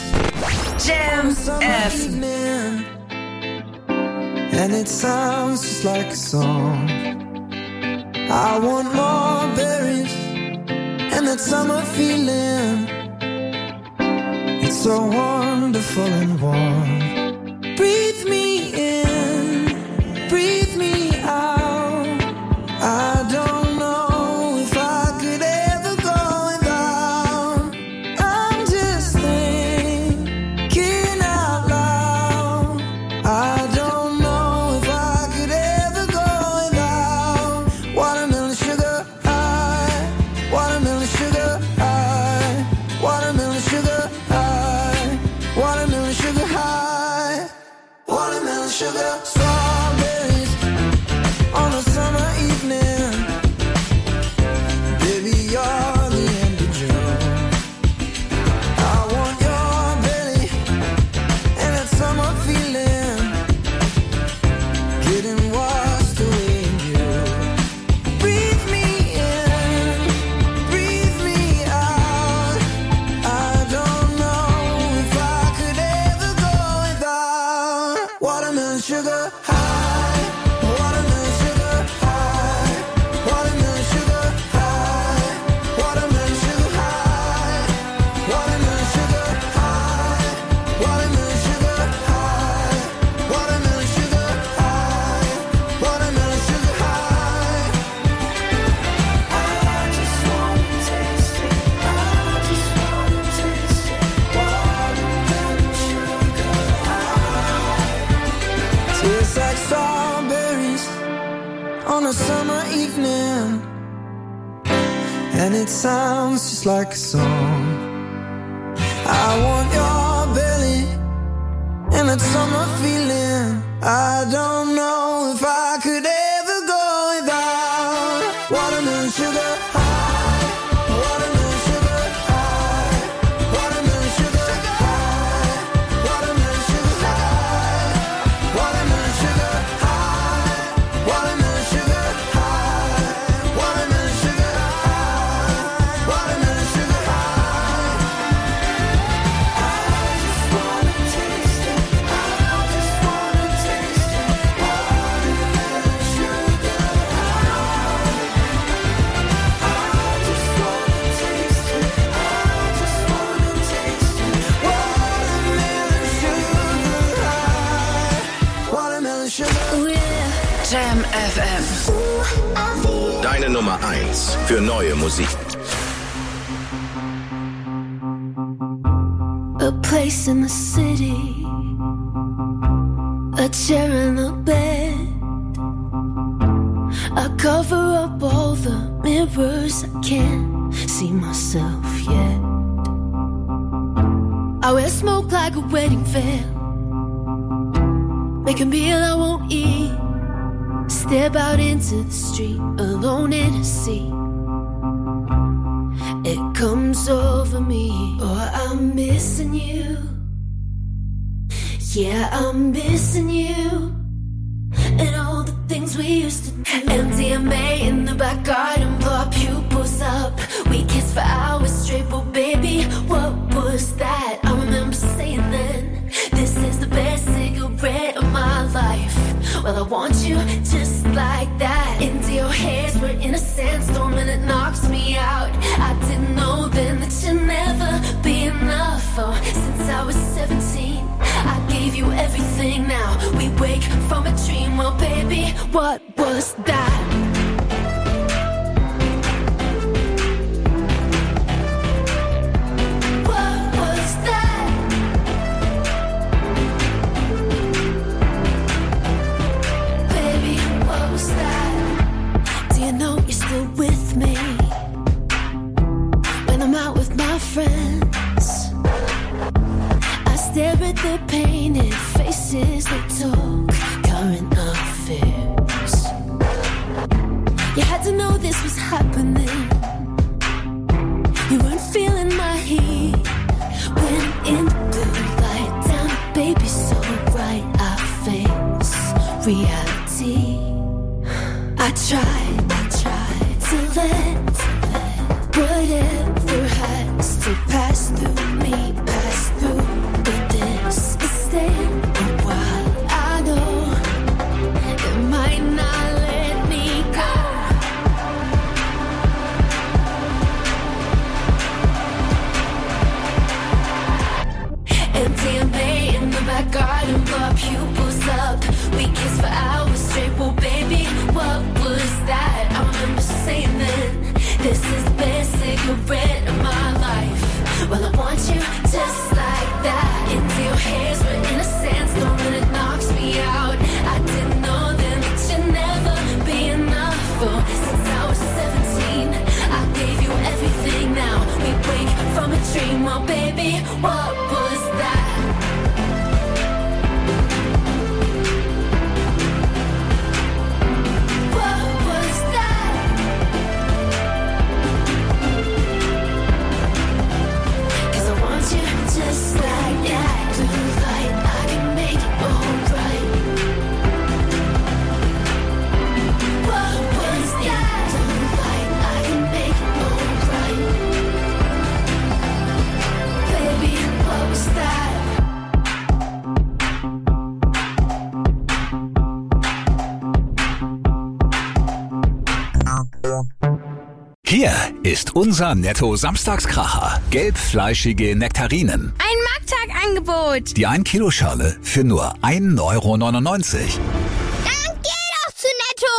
Jam FM. And it sounds just like a song. I want more berries and that summer feeling. It's so wonderful and warm. Breathe me in, breathe me out. I don't know if I could ever go without. I'm just thinking out loud. I don't know if I could ever go without watermelon sugar high, watermelon sugar high, watermelon sugar high, watermelon sugar high. and it sounds just like a song. I want your belly and that summer feeling. I don't know if I could ever go without watermelon sugar high, watermelon sugar high, watermelon sugar high, watermelon sugar high, watermelon sugar high, watermelon sugar high, watermelon sugar high, watermelon sugar high. I just wanna taste it. I just wanna taste it. Watermelon sugar high. I just wanna taste it. I just wanna taste it. Watermelon sugar high. Watermelon sugar. Jam FM. Deine Nummer 1 für neue Musik. A place in the city, a chair and a bed. I cover up all the mirrors, I can't see myself yet. I wear smoke like a wedding veil, make a meal I won't eat, step out into the street alone in a sea. It comes over me, oh, I'm missing you. Yeah, I'm missing you. And all the things we used to do. MDMA in the back garden, blow our pupils up. We kissed for hours straight, but baby, what was that? I remember saying then, this is the best cigarette of my life. Well, I want you just like that. Into your hairs, we're in a sandstorm and it knocks me out. I didn't know then that you'd never be enough. Oh, since I was 17, I gave you everything. Now we wake from a dream. Well, baby, what was that? What was that? Baby, what was that? Do you know you're still with me when I'm out with my friends? I stare at their painted faces, they talk current affairs. You had to know this was happening. You weren't feeling my heat when in the blue light down, baby, so bright I face reality. I tried to let whatever has to pass through me, pass through. But this is staying a while. I know it might not let me go. MDMA in the back garden, blow our pupils up. We kissed for hours straight, well, baby, what was that? I remember saying then, this is the best cigarette of my life. Well, I want you just like that. Into your hairs, we're in a sandstorm and it knocks me out. I didn't know then that you'd never be enough. Oh, since I was 17, I gave you everything. Now we wake from a dream. Oh, baby, what was that? What was that? 'Cause I want you just like that. Blue light, I can make it alright. What was that? Blue light, I can make it alright. Baby, what was that? Hier ist unser Netto-Samstagskracher. Gelbfleischige Nektarinen. Ein Markttagangebot. Die 1-Kilo-Schale für nur 1,99 €. Dann geh doch zu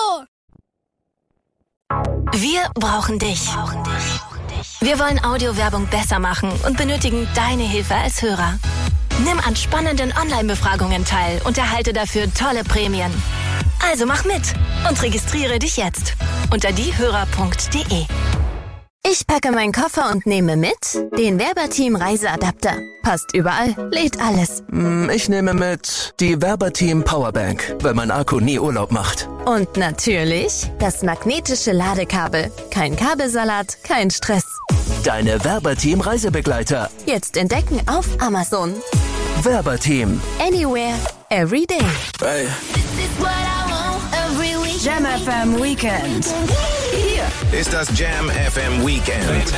Netto. Wir brauchen dich. Wir wollen Audiowerbung besser machen und benötigen deine Hilfe als Hörer. Nimm an spannenden Online-Befragungen teil und erhalte dafür tolle Prämien. Also mach mit und registriere dich jetzt unter diehörer.de. Ich packe meinen Koffer und nehme mit den Werberteam Reiseadapter. Passt überall, lädt alles. Ich nehme mit die Werberteam Powerbank, weil mein Akku nie Urlaub macht. Und natürlich das magnetische Ladekabel. Kein Kabelsalat, kein Stress. Deine Werberteam Reisebegleiter. Jetzt entdecken auf Amazon. Werberteam. Anywhere, every day. Hey. Jam FM Weekend. Hier Ist das Jam FM Weekend.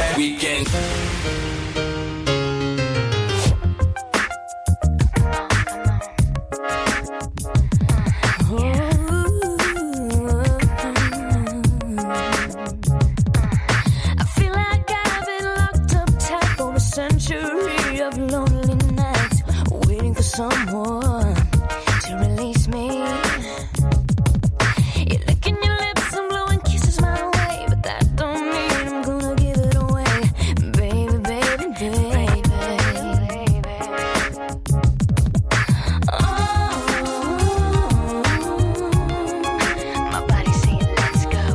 I feel like I've been locked up tight for a century of lonely nights, waiting for someone to release me. You're licking your lips and blowing kisses my way, but that don't mean I'm gonna give it away, baby, baby, baby. My body's saying let's go.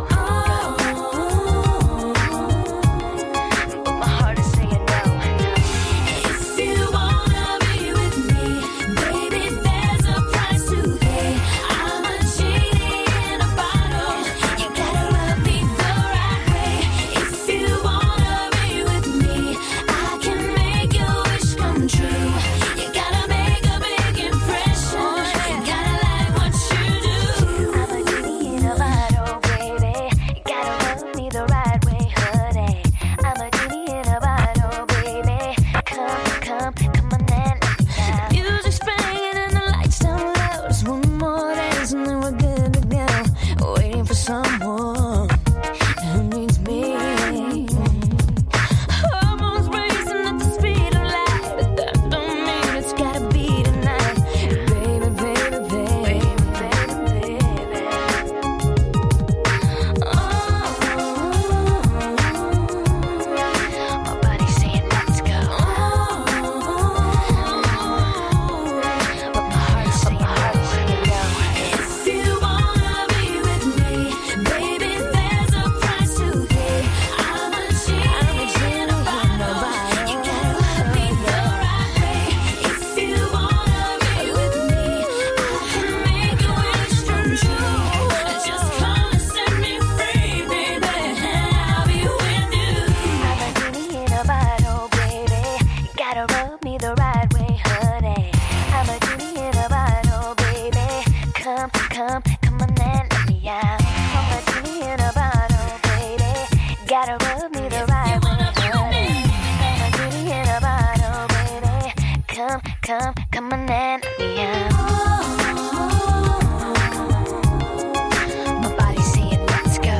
But my heart is saying no. If you wanna be with me, baby, there's a price to pay. I'm a genie in a bottle. You gotta rub me the right way. If you wanna be with me, I can make your wish come true. You gotta make a big impression. You gotta like what you do. I'm a genie in a bottle, baby. You gotta rub me the right way, honey. I'm a genie in a bottle, baby. Come on and let me out. Music's playing and the lights down low. Just one more dance and then we're good to go. Waiting for someone who needs me. Hormones racing at the speed of light, but that don't mean it's gotta be tonight, baby, baby, baby, baby, baby. My body's saying let's go. But my heart's saying no. If you wanna be with me, baby, there's a price to pay. I'm a genie in a bottle. You gotta love me the right way. If you wanna be with me, I can make your wish come true. Just come and set me free, baby, and I'll be with you. I'm a genie in a bottle, baby. You gotta rub me the right way, honey. I'm a genie in a bottle, baby. Come on and let me out. I'm a genie in a bottle, baby. Gotta rub me the right way, honey. I'm a genie in a bottle, baby. Come on and let me out. My body's saying let's go,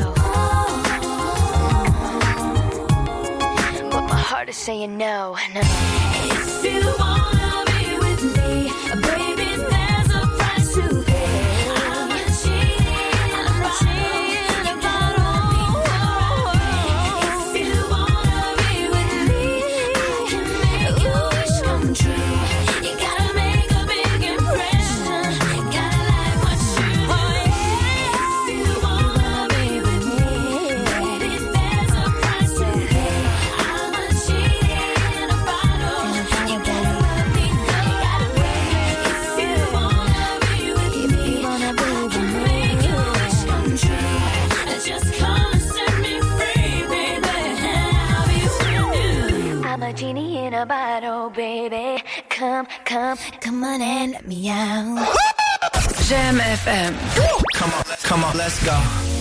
but my heart is saying no. If you wanna be with me, baby, there's a price to pay. I'm a genie in a bottle. If you wanna be with me, I can make your wish come true. You gotta make a big impression. You gotta like what you do. If you wanna be with me, baby, there's a price to pay. I'm a genie in a bottle. You gotta love me the right way. If you wanna be with me, I can make your wish come true. Just come and set me free, baby, and I'll be with you. I'm a genie in a bottle, baby. Come on and let me out. Jam FM. Come on, let's go.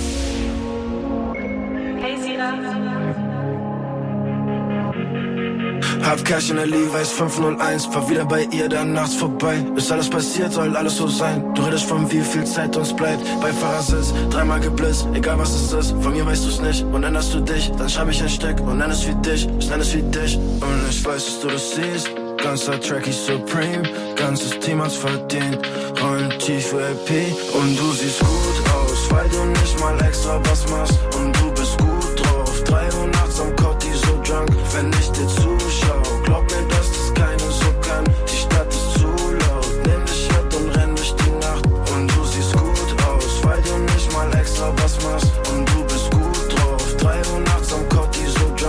Hab Cash in der Levi's 501, fahr wieder bei ihr dann nachts vorbei. Ist alles passiert, soll alles so sein. Du redest von wie viel Zeit uns bleibt. Bei Fahrersitz, dreimal geblitzt, egal was es ist. Von mir weißt du's nicht und änderst du dich. Dann schreib ich ein Stück und nenn es wie dich. Ich nenn es wie dich und ich weiß, dass du das siehst. Ganzer Track ist Supreme, ganzes Team hat's verdient. Rollen tief VIP und du siehst gut aus, weil du nicht mal extra was machst. Und du bist gut drauf, 3 Uhr nachts am Cotti so drunk. Wenn ich dir zuschau, glaub mir, dass das keiner so kann. Die Stadt ist zu laut, nimm dich mit und renn durch die Nacht. Und du siehst gut aus, weil du nicht mal extra was machst. Und du bist gut drauf, 3 Uhr nachts am Cotti so drunk.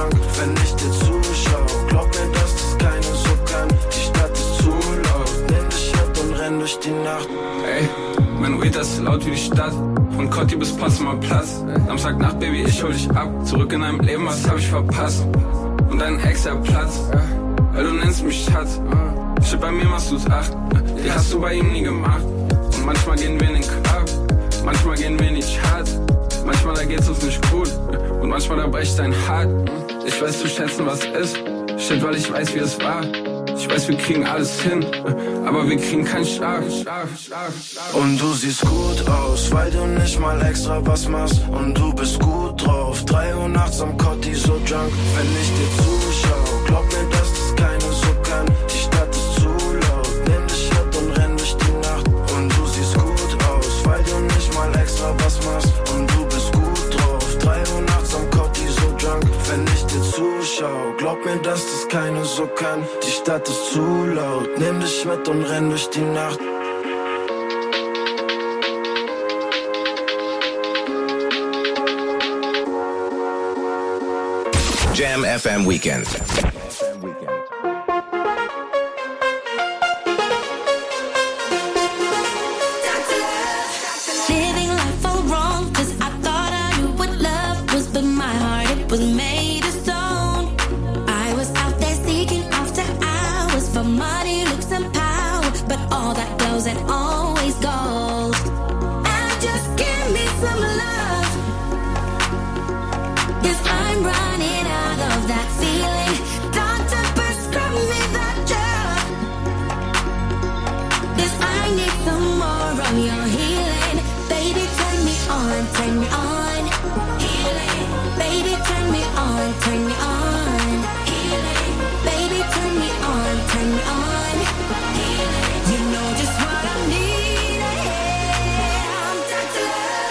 Meter ist laut wie die Stadt. Von Cotti bis Potsdamer Platz. Samstagnacht, Baby, ich hol dich ab. Zurück in deinem Leben, was hab ich verpasst? Und dein Ex hat Platz, weil du nennst mich Schatz. Shit, bei mir machst du's 8, die hast du bei ihm nie gemacht. Und manchmal gehen wir in den Club, manchmal gehen wir in die Charts. Manchmal da geht's uns nicht gut und manchmal da bricht dein Hart. Ich weiß zu schätzen, was ist. Shit, weil ich weiß, wie es war. Ich weiß, wir kriegen alles hin, aber wir kriegen keinen Schlaf. Und du siehst gut aus, weil du nicht mal extra was machst. Und du bist gut drauf, 3 Uhr nachts am Cotti so drunk. Wenn ich dir zuschau, glaub mir, dass das keiner so kann. Die Stadt ist zu laut, nimm dich mit und renn durch die Nacht. Und du siehst gut aus, weil du nicht mal extra was machst. Und du bist gut drauf, 3 Uhr nachts am Cotti so drunk. Wenn ich dir zuschau, glaub mir, dass das keiner so kann. Die Stadt ist zu laut, nimm dich mit und renn durch die Nacht. Jam FM Weekend. Living life all wrong, 'cause I thought I knew what love was, but my heart, it was made of stone. I was out there seeking after hours for money, looks and power, but all that goes and always goes. And just give me some love, 'cause I'm running out of that feeling. Doctor, prescribe me that drug, 'cause I need some more of your healing. Baby, turn me on, turn me on. Healing. Baby, turn me on, turn me on. Healing. Baby, turn me on, turn me on. Healing. You know just what I need. I'm Dr. Love.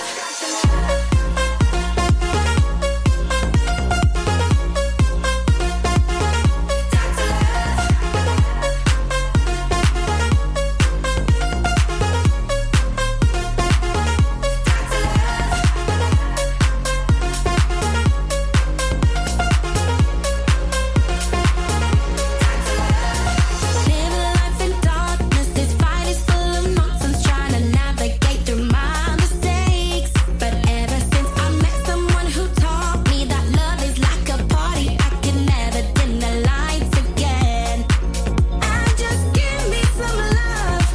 Living life in darkness, this fight is full of nonsense, trying to navigate through my mistakes. But ever since I met someone who taught me that love is like a party, I can never dim the lights again. And just give me some love,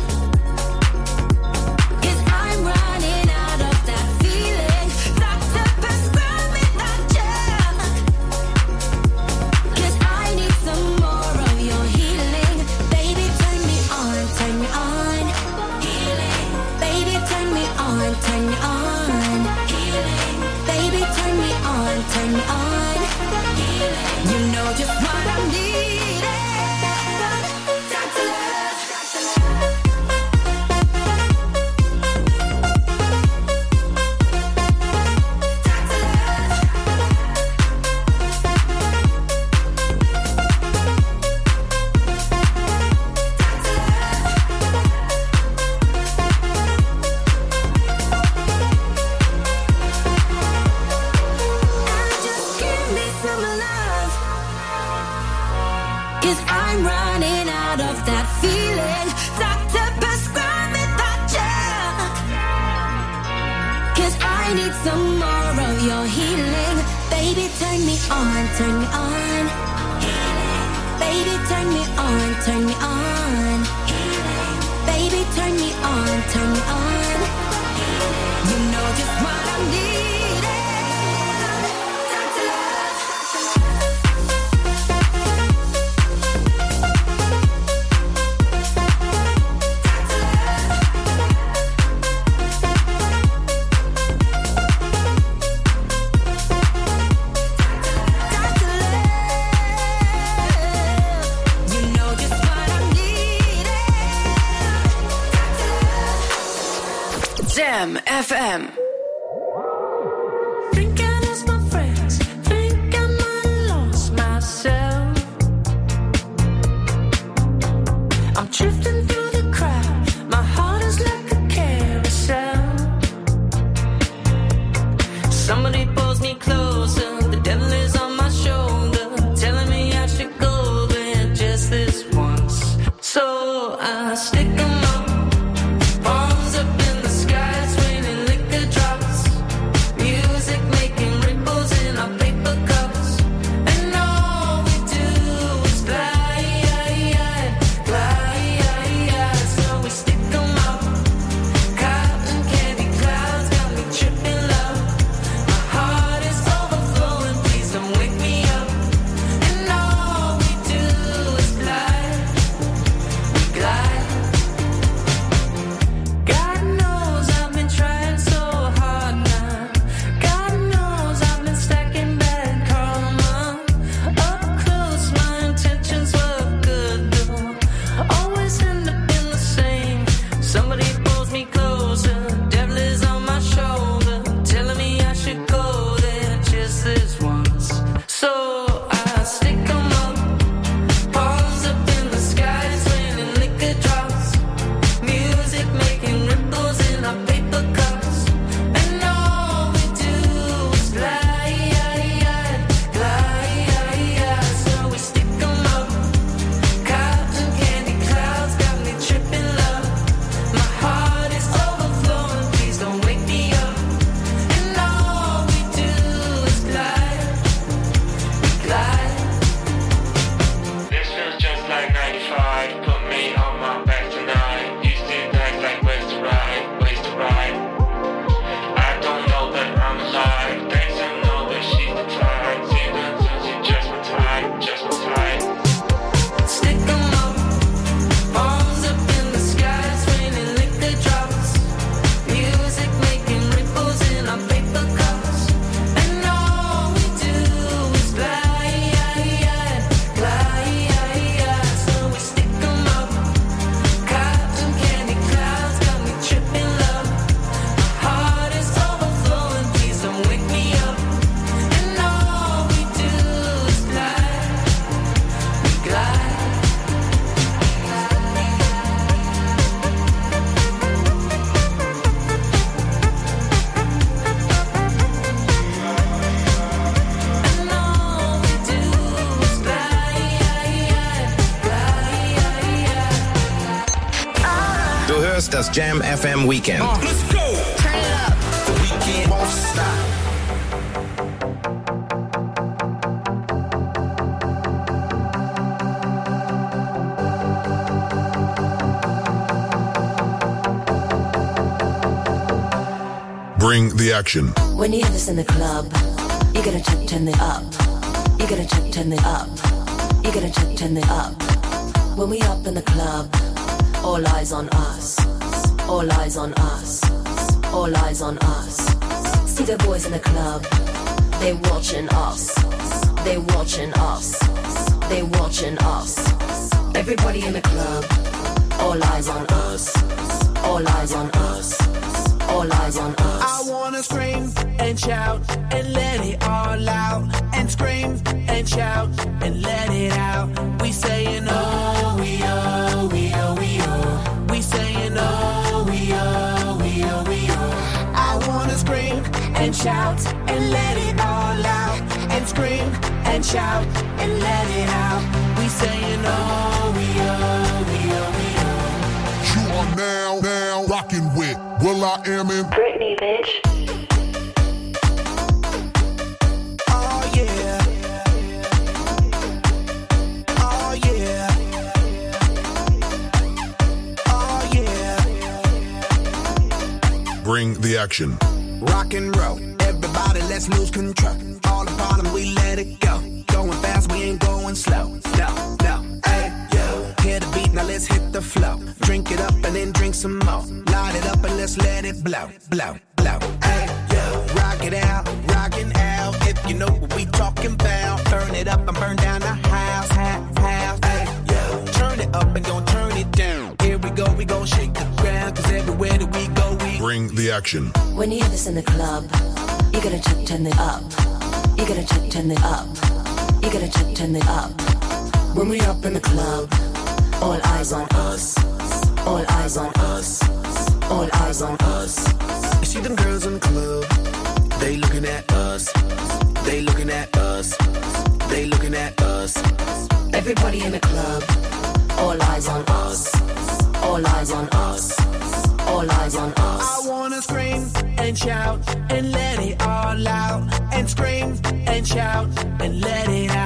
'cause I'm running out of that feeling. Doctor, prescribe me that drug, 'cause I need some more of your healing. Baby, turn me on, turn me on. Healing. Baby, turn me on, turn me on. Healing. Baby, turn me on, turn me on. Healing. You know just what I need. Dr. Love. Just give me some love, 'cause I'm running out of that feeling. Doctor, prescribe me that drug, 'cause I need some more of your healing. Baby, turn me on, turn me on. Healing. Baby, turn me on, turn me on. Healing. Baby, turn me on, turn me on. Healing. You know just what I need. Dr. Love. You know just what I need. Jam FM. Think I lost my friends. Think I might have lost myself. I'm drifting through the crowd. My heart is like a carousel. Somebody pulls me closer. The devil is on my shoulder, telling me I should go there just this once. So I stick 'em up, palms up in the sky. das Jam FM Weekend. Let's go. Turn it up. The weekend won't stop. Bring the action. When you hear this in the club, you gotta turn it up. You gotta turn it up. You gotta turn it up. When we up in the club, all eyes on us. All eyes on us. All eyes on us. See the boys in the club, they watching us. They watching us. They watching us. Everybody in the club, all eyes on us. All eyes on us. All eyes on us. I wanna scream and shout and let it all out. And scream and shout and let it out. We saying oh, we oh, we oh, we oh. We saying oh, we oh, we oh, we oh. I wanna scream and shout and let it all out. And scream and shout and let it out. We saying oh, we oh, we oh, we oh. You are now rocking with will.i.am in Britney, bitch. Oh yeah. Oh yeah. Oh yeah. Bring the action. Rock and roll. Everybody, let's lose control. All the bottom, we let it go. Going fast, we ain't going slow. No, no, hey, yo. Hear the beat, now let's hit the flow. Drink it up and then drink some more. Light it up and let's let it blow, blow, blow. Hey, yo. Rock it out, rockin' out. If you know what we talking about. Burn it up and burn down the house, house. Hey, yo. Turn it up and gon' turn it down. Here we gon' shake the ground. Cause everywhere that we go, we bring the action. When you hear this in the club, you gotta turn it up. You gotta turn it up. You gotta turn it up. When we up in the club, all eyes on us. All eyes on us. All eyes on us. You see them girls in the club, they looking at us. They looking at us. They looking at us. Everybody in the club, all eyes on us. All eyes on us. All eyes on us. I wanna scream and shout and let it all out. And scream and shout and let